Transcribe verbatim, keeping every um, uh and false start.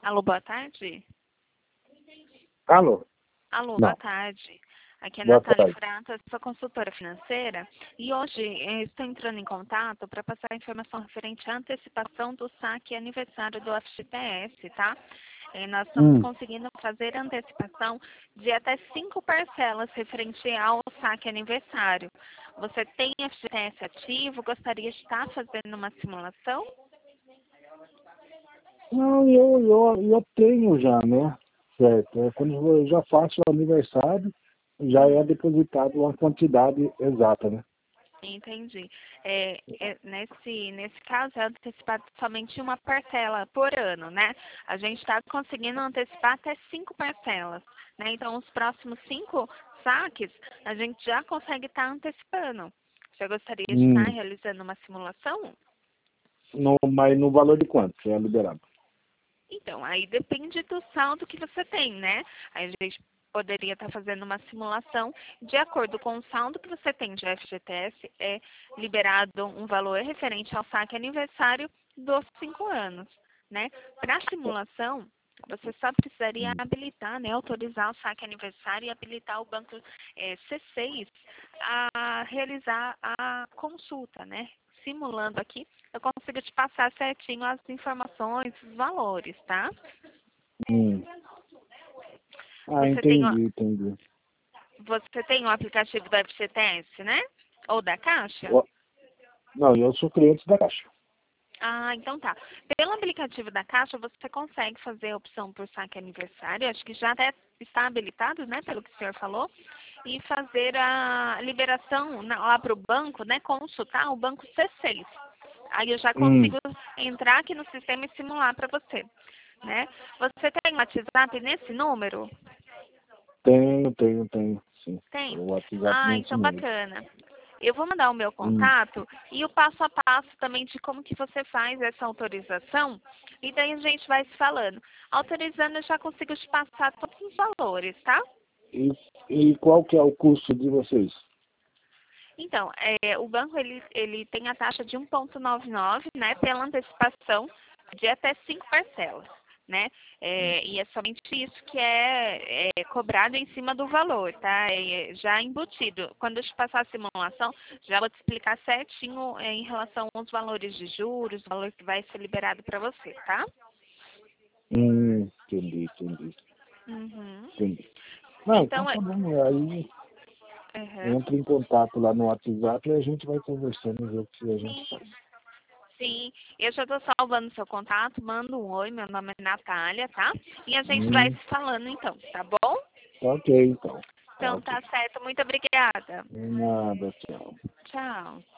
Alô, boa tarde. Alô? Alô, Não. boa tarde. Aqui é a Boa Natália tarde. França, sou consultora financeira e hoje eh, estou entrando em contato para passar informação referente à antecipação do saque aniversário do F G T S, tá? Eh, nós estamos Hum. conseguindo fazer a antecipação de até cinco parcelas referente ao saque aniversário. Você tem F G T S ativo? Gostaria de estar fazendo uma simulação? Não, eu, eu, eu tenho já, né? Certo. É quando eu já faço o aniversário, já é depositado uma quantidade exata, né? Entendi. É, é, nesse, nesse caso, é antecipado somente uma parcela por ano, né? A gente está conseguindo antecipar até cinco parcelas, né? Então, os próximos cinco saques, a gente já consegue estar antecipando. Você gostaria de estar Hum. realizando uma simulação? No, mas no valor de quanto que é liberado? Então, aí depende do saldo que você tem, né? Aí a gente poderia estar fazendo uma simulação de acordo com o saldo que você tem de F G T S, é liberado um valor referente ao saque aniversário dos cinco anos, né? Para a simulação, você só precisaria Hum. habilitar, né, autorizar o saque aniversário e habilitar o banco eh, C seis a realizar a consulta, né? Simulando aqui, eu consigo te passar certinho as informações, os valores, tá? Hum. Ah, Você tem, o- entendi, entendi. você tem o aplicativo do F G T S, né? Ou da Caixa? Ó, não, eu sou cliente da Caixa. Ah, então tá. Pelo aplicativo da Caixa, você consegue fazer a opção por saque aniversário, acho que já até está habilitado, né, pelo que o senhor falou, e fazer a liberação na- lá para o banco, né, consultar o banco C seis. Aí eu já Hum. consigo entrar aqui no sistema e simular para você, né? Você tem um WhatsApp nesse número? Tenho, tenho, tenho, sim. Tem? O WhatsApp Ah, nesse então número. bacana. Eu vou mandar o meu Hum. contato e o passo a passo também de como que você faz essa autorização. E daí a gente vai se falando. Autorizando, eu já consigo te passar todos os valores, tá? E, e qual que é o custo de vocês? Então, é, o banco ele, ele tem a taxa de um vírgula noventa e nove, né, pela antecipação de até cinco parcelas, né? É, e é somente isso que é, é cobrado em cima do valor, tá? É, já embutido. Quando eu te passar a simulação, já vou te explicar certinho é, em relação aos valores de juros, o valor que vai ser liberado para você, tá? Hum, entendi, entendi, Uhum. entendi. Não, então Então, é, tá bom. Aí uhum. entra em contato lá no WhatsApp e a gente vai conversando e ver o que a gente Sim, faz. sim, eu já estou salvando seu contato, manda um oi, meu nome é Natália, tá? E a gente vai Hum, se falando então, tá bom? tá ok, então. Tá Então ok. tá certo, muito obrigada. Nada, tchau. Tchau.